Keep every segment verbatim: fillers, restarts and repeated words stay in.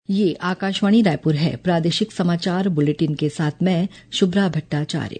ये आकाशवाणी रायपुर है। प्रादेशिक समाचार बुलेटिन के साथ मैं शुभ्रा भट्टाचार्य।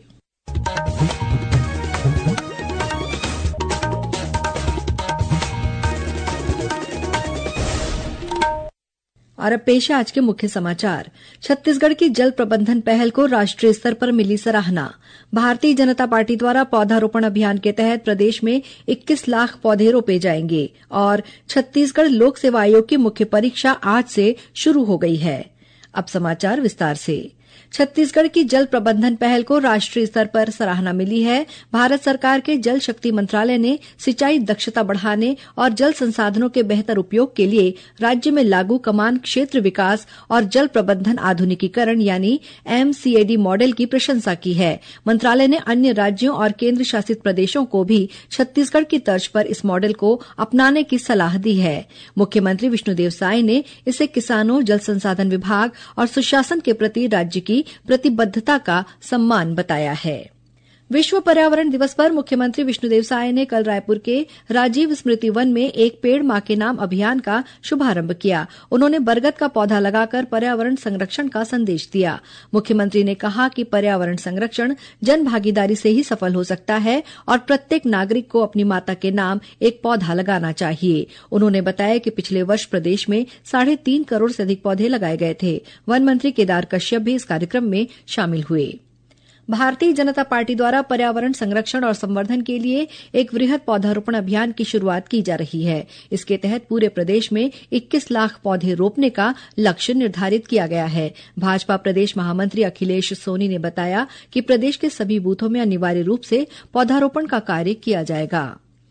और अब पेश है आज के मुख्य समाचार। छत्तीसगढ़ की जल प्रबंधन पहल को राष्ट्रीय स्तर पर मिली सराहना। भारतीय जनता पार्टी द्वारा पौधारोपण अभियान के तहत प्रदेश में इक्कीस लाख पौधे रोपे जाएंगे और छत्तीसगढ़ लोक सेवा आयोग की मुख्य परीक्षा आज से शुरू हो गई है। अब समाचार विस्तार से। छत्तीसगढ़ की जल प्रबंधन पहल को राष्ट्रीय स्तर पर सराहना मिली है। भारत सरकार के जल शक्ति मंत्रालय ने सिंचाई दक्षता बढ़ाने और जल संसाधनों के बेहतर उपयोग के लिए राज्य में लागू कमान क्षेत्र विकास और जल प्रबंधन आधुनिकीकरण यानी एमसीएडी मॉडल की प्रशंसा की है। मंत्रालय ने अन्य राज्यों और केंद्र शासित प्रदेशों को भी छत्तीसगढ़ की तर्ज पर इस मॉडल को अपनाने की सलाह दी है। मुख्यमंत्री विष्णुदेव साय ने इसे किसानों, जल संसाधन विभाग और सुशासन के प्रति राज्य की प्रतिबद्धता का सम्मान बताया है। विश्व पर्यावरण दिवस पर मुख्यमंत्री विष्णुदेव साय ने कल रायपुर के राजीव स्मृति वन में एक पेड़ मां के नाम अभियान का शुभारंभ किया। उन्होंने बरगद का पौधा लगाकर पर्यावरण संरक्षण का संदेश दिया। मुख्यमंत्री ने कहा कि पर्यावरण संरक्षण जन भागीदारी से ही सफल हो सकता है और प्रत्येक नागरिक को अपनी माता के नाम एक पौधा लगाना चाहिए। उन्होंने बताया कि पिछले वर्ष प्रदेश में साढ़े तीन करोड़ से अधिक पौधे लगाए गए थे। वन मंत्री केदार कश्यप भी इस कार्यक्रम में शामिल हुए। भारतीय जनता पार्टी द्वारा पर्यावरण संरक्षण और संवर्धन के लिए एक वृहद पौधारोपण अभियान की शुरुआत की जा रही है। इसके तहत पूरे प्रदेश में इक्कीस लाख पौधे रोपने का लक्ष्य निर्धारित किया गया है। भाजपा प्रदेश महामंत्री अखिलेश सोनी ने बताया कि प्रदेश के सभी बूथों में अनिवार्य रूप से पौधारोपण का कार्य किया जाएगा।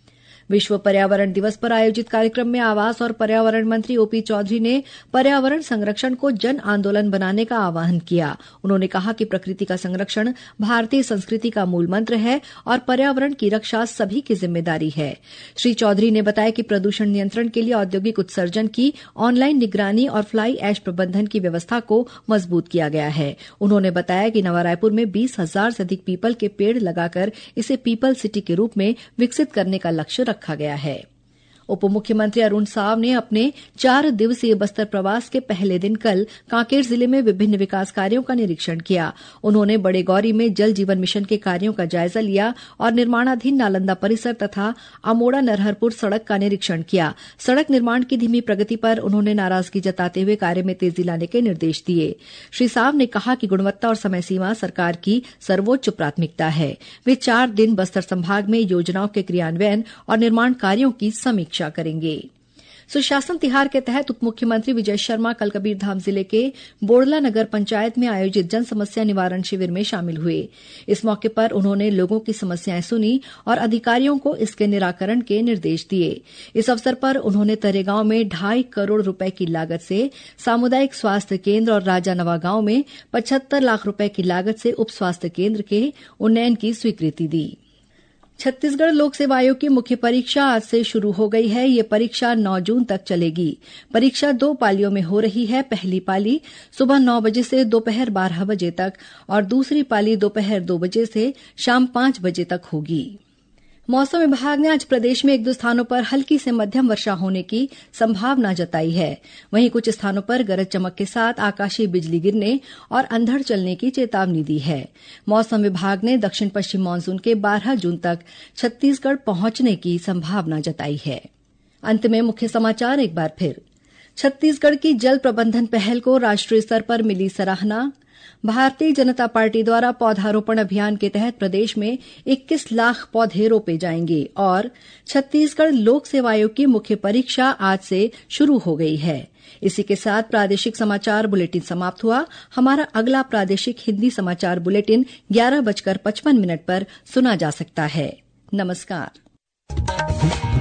विश्व पर्यावरण दिवस पर आयोजित कार्यक्रम में आवास और पर्यावरण मंत्री ओपी चौधरी ने पर्यावरण संरक्षण को जन आंदोलन बनाने का आह्वान किया। उन्होंने कहा कि प्रकृति का संरक्षण भारतीय संस्कृति का मूल मंत्र है और पर्यावरण की रक्षा सभी की जिम्मेदारी है। श्री चौधरी ने बताया कि प्रदूषण नियंत्रण के लिए औद्योगिक उत्सर्जन की ऑनलाइन निगरानी और फ्लाई ऐश प्रबंधन की व्यवस्था को मजबूत किया गया है। उन्होंने बताया कि नवा रायपुर में बीस हजार से अधिक पीपल के पेड़ लगाकर इसे पीपल सिटी के रूप में विकसित करने का लक्ष्य रखा रखा गया है। उप मुख्यमंत्री अरुण साव ने अपने चार दिवसीय बस्तर प्रवास के पहले दिन कल कांकेर जिले में विभिन्न विकास कार्यों का निरीक्षण किया। उन्होंने बड़े गौरी में जल जीवन मिशन के कार्यों का जायजा लिया और निर्माणाधीन नालंदा परिसर तथा अमोड़ा नरहरपुर सड़क का निरीक्षण किया। सड़क निर्माण की धीमी प्रगति पर उन्होंने नाराजगी जताते हुए कार्य में तेजी लाने के निर्देश दिए। श्री साव ने कहा कि गुणवत्ता और समय सीमा सरकार की सर्वोच्च प्राथमिकता है। वे चार दिन बस्तर संभाग में योजनाओं के क्रियान्वयन और निर्माण कार्यों की समीक्षा करेंगे। सुशासन तिहार के तहत उप मुख्यमंत्री विजय शर्मा कल कबीरधाम जिले के बोड़ला नगर पंचायत में आयोजित जन समस्या निवारण शिविर में शामिल हुए। इस मौके पर उन्होंने लोगों की समस्याएं सुनी और अधिकारियों को इसके निराकरण के निर्देश दिए। इस अवसर पर उन्होंने तरेगांव में ढाई करोड़ रुपए की लागत से सामुदायिक स्वास्थ्य केंद्र और राजानवा गांव में पचहत्तर लाख रुपए की लागत से उप स्वास्थ्य केंद्र के उन्नयन की स्वीकृति दी। छत्तीसगढ़ लोक सेवा आयोग की मुख्य परीक्षा आज से शुरू हो गई है। ये परीक्षा नौ जून तक चलेगी। परीक्षा दो पालियों में हो रही है। पहली पाली सुबह नौ बजे से दोपहर बारह बजे तक और दूसरी पाली दोपहर दो बजे से शाम पांच बजे तक होगी। मौसम विभाग ने आज प्रदेश में एक दो स्थानों पर हल्की से मध्यम वर्षा होने की संभावना जताई है। वहीं कुछ स्थानों पर गरज चमक के साथ आकाशीय बिजली गिरने और अंधड़ चलने की चेतावनी दी है। मौसम विभाग ने दक्षिण पश्चिम मानसून के बारह जून तक छत्तीसगढ़ पहुंचने की संभावना जताई है। अंत में मुख्य समाचार एक बार फिर। छत्तीसगढ़ की जल प्रबंधन पहल को राष्ट्रीय स्तर पर मिली सराहना। भारतीय जनता पार्टी द्वारा पौधारोपण अभियान के तहत प्रदेश में इक्कीस लाख पौधे रोपे जाएंगे और छत्तीसगढ़ लोक सेवा आयोग की मुख्य परीक्षा आज से शुरू हो गई है। इसी के साथ प्रादेशिक समाचार बुलेटिन समाप्त हुआ। हमारा अगला प्रादेशिक हिंदी समाचार बुलेटिन ग्यारह बजकर पचपन मिनट पर सुना जा सकता है। नमस्कार।